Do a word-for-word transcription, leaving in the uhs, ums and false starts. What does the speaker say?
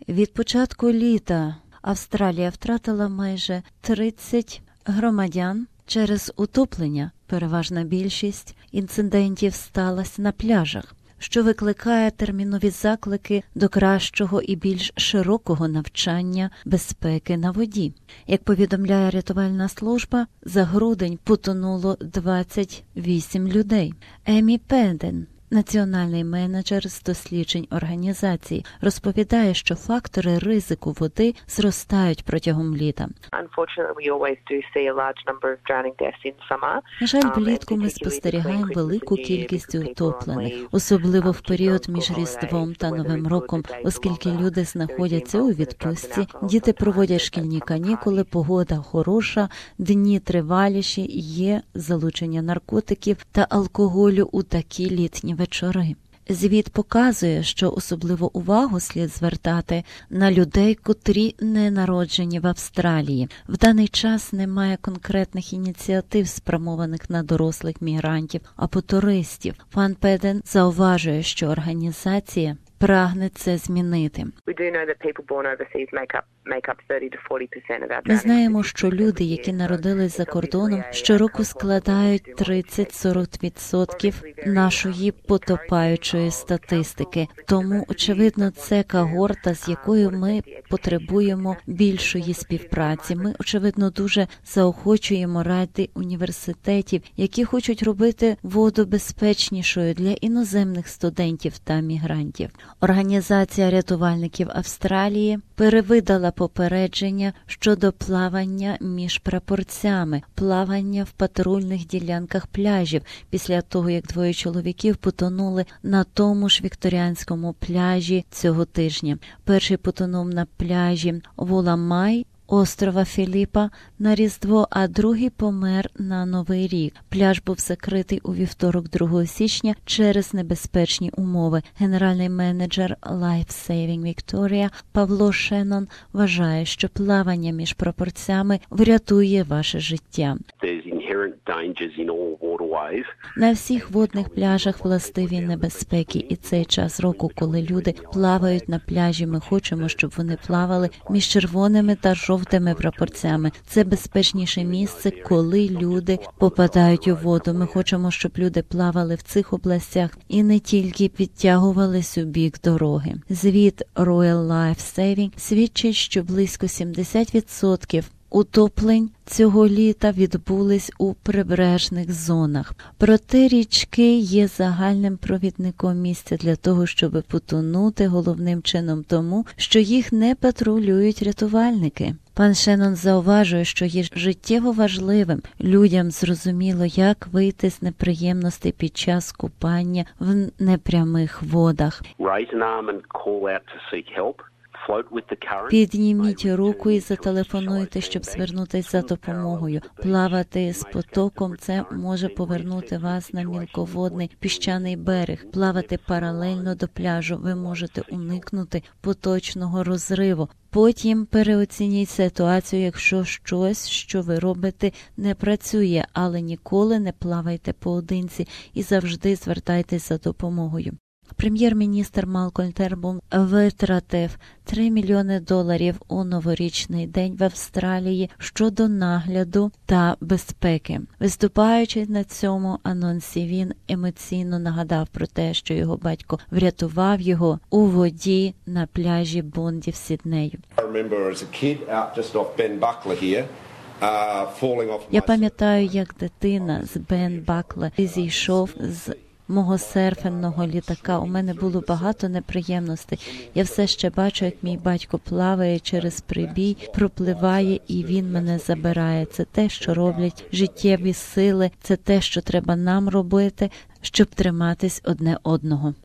Від початку літа Австралія втратила майже тридцять громадян через утоплення. Переважна більшість інцидентів сталася на пляжах, що викликає термінові заклики до кращого і більш широкого навчання безпеки на воді. Як повідомляє рятувальна служба, за грудень потонуло двадцять вісім людей. Емі Педен, національний менеджер з досліджень організації, розповідає, що фактори ризику води зростають протягом літа. На жаль, влітку ми спостерігаємо велику кількість утоплених, особливо в період між Різдвом та Новим роком, оскільки люди знаходяться у відпустці, діти проводять шкільні канікули, погода хороша, дні триваліші, є залучення наркотиків та алкоголю у такі літні вечори. Звіт показує, що особливу увагу слід звертати на людей, котрі не народжені в Австралії. В даний час немає конкретних ініціатив, спрямованих на дорослих мігрантів або туристів. Пан Педен зауважує, що організація прагне це змінити. Ми знаємо, що люди, які народились за кордоном, щороку складають тридцять-сорок відсотків нашої потопаючої статистики. Тому, очевидно, це когорта, з якою ми потребуємо більшої співпраці. Ми, очевидно, дуже заохочуємо ради університетів, які хочуть робити воду безпечнішою для іноземних студентів та мігрантів. Організація рятувальників Австралії перевидала попередження щодо плавання між прапорцями, плавання в патрульних ділянках пляжів після того, як двоє чоловіків потонули на тому ж вікторіанському пляжі цього тижня. Перший потонув на пляжі Вуламай, острова Філіпа на Різдво, а другий помер на Новий рік. Пляж був закритий у вівторок другого січня через небезпечні умови. Генеральний менеджер Life Saving Victoria Павло Шеннон вважає, що плавання між прапорцями врятує ваше життя. На всіх водних пляжах властиві небезпеки, і цей час року, коли люди плавають на пляжі, ми хочемо, щоб вони плавали між червоними та жовтими прапорцями. Це безпечніше місце, коли люди попадають у воду. Ми хочемо, щоб люди плавали в цих областях і не тільки підтягувались у бік дороги. Звіт Royal Life Saving свідчить, що близько сімдесят відсотків утоплень цього літа відбулись у прибережних зонах. Проте річки є загальним провідником місця для того, щоб потонути, головним чином тому, що їх не патрулюють рятувальники. Пан Шеннон зауважує, що є життєво важливим людям зрозуміло, як вийти з неприємностей під час купання в непрямих водах. Підніміть руку і зателефонуйте, щоб звернутися за допомогою. Плавати з потоком – це може повернути вас на мілководний піщаний берег. Плавати паралельно до пляжу ви можете уникнути поточного розриву. Потім переоцініть ситуацію, якщо щось, що ви робите, не працює, але ніколи не плавайте поодинці і завжди звертайтеся за допомогою. Прем'єр-міністр Малкольм Тернбул витратив три мільйони доларів у новорічний день в Австралії щодо нагляду та безпеки. Виступаючи на цьому анонсі, він емоційно нагадав про те, що його батько врятував його у воді на пляжі Бонді в Сіднею. Я пам'ятаю, як дитина з Бен Бакла зійшов з мого серферного літака. У мене було багато неприємностей. Я все ще бачу, як мій батько плаває через прибій, пропливає і він мене забирає. Це те, що роблять життєві сили, це те, що треба нам робити, щоб триматись одне одного.